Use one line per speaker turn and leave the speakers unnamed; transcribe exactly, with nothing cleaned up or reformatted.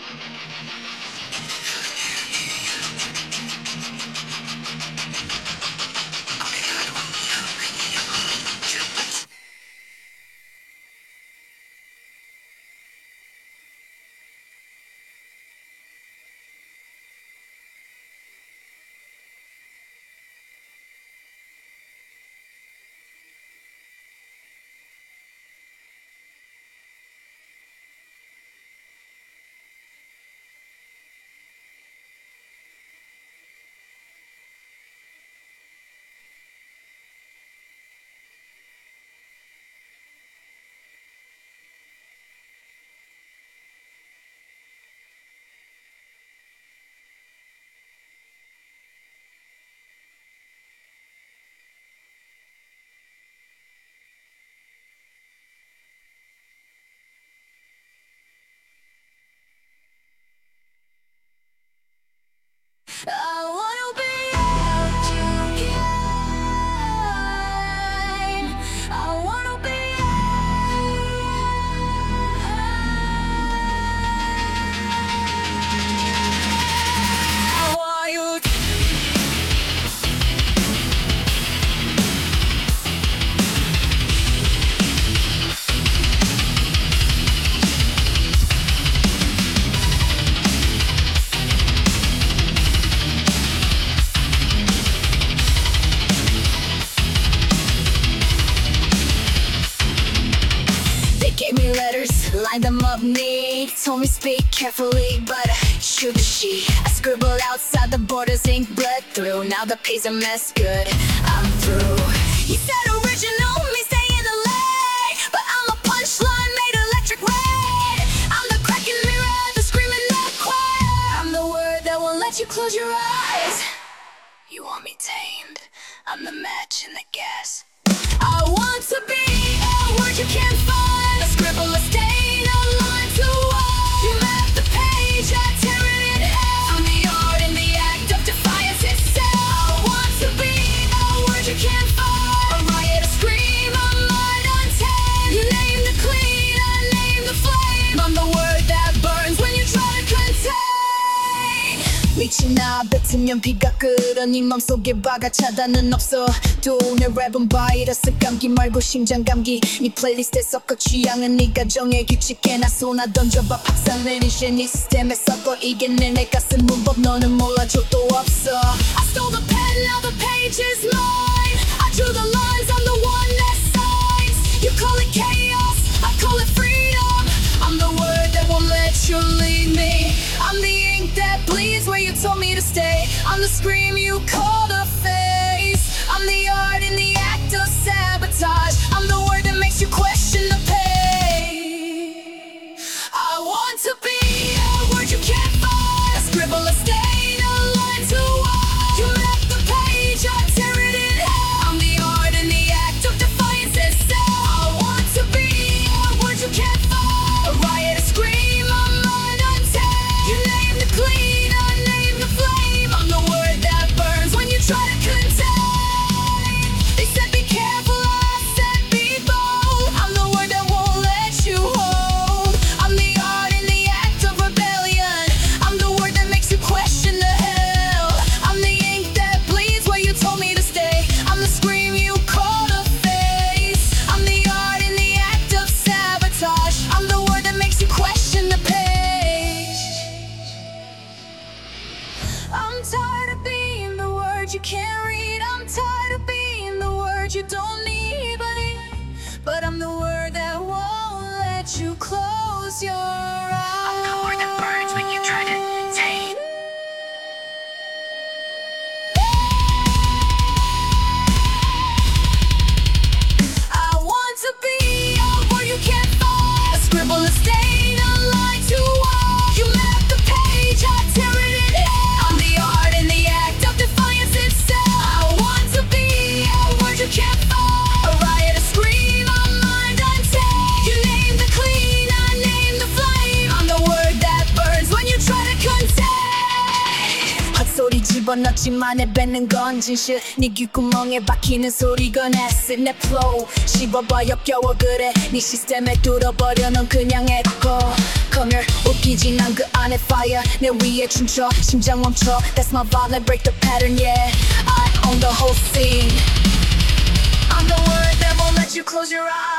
I wanna be out, I wanna be out. I want you. Gave me letters, lined them up neat. Told me speak carefully, but shoot the sheet. I scribbled outside the borders, ink bled through. Now the page a mess, good, I'm through. He said original, me stay in the lane, but I'm a punchline made electric red. I'm the cracking mirror, the screaming not quiet. I'm the word that won't let you close your eyes. You want me tamed, I'm the match in the gas. I want to be a word you can't find, a scribble, a stain, a line to walk. You map the page, I tear it in half. I'm the art in the act of defiance itself. I want to be a word you can't find, a riot, a scream, a mind untamed. You name the clean, I name the flame. I'm the word that burns when you try to contain. 미친 나 뱉으면 비가 끓어 네 맘속에 바가 차단은 없어. 또 내 랩은 바이러스 감기 말고 심장 감기. 네 플레이리스트에 섞어 취향은 네가 정해 규칙해. 나 쏘나 던져봐 박살내린 shit 네 시스템에 섞어. 이게 내 내가 쓴 문법 너는 몰라줘 또 없어. I stole the pen, now the page is mine. I drew the lines, I'm the one that signs. You call it chaos, I call it freedom. I'm the word that won't let you leave me. I'm the ink that bleeds where you told me to stay. I'm the scream you called a face. I'm the art in the act of sabotage. I'm the word that makes you question the pain. I want to be a word you can't find, a scribble, a stain, a line to walk. You left the page, I tear it in half. I'm the art in the act of defiance itself. I want to be a word you can't find, a riot, a scream, a mind untamed. You name the clean, I name the flame. I'm the word that burns when you try to contain. They said be careful, I said be bold. I'm the word that won't let you hold. I'm the art in the act of rebellion. I'm the word that makes you question the hell. I'm the ink that bleeds where you told me to stay. I'm the scream you called a face. I'm the art in the act of sabotage. I'm the word that makes you question the page. I'm tired of being the word you can't read. I'm tired of being the word you don't need, but, but I'm the word that won't let you close your eyes. I'm the word that burns when you try to tame. I want to be a word you can't find, a scribble, a stain, a line to walk. You map the page, I tear it in half. I'm the art in the act of defiance itself. I want to be a word you can't find, a riot, a scream, a mind untamed. You name the clean, I name the flame. I'm the word 집어넣지만 내뱉는 건 진실 네 귓구멍에 박히는 소리가 내쓰 내 flow 씹어봐 역겨워 그래 네 시스템에 뚫어버려 넌 그냥 에코 Come here 웃기지 난 그 안에 fire 내 위에 춤춰 심장 멈춰 That's my vibe let's break the pattern yeah I own the whole scene I'm the word that won't let you close your eyes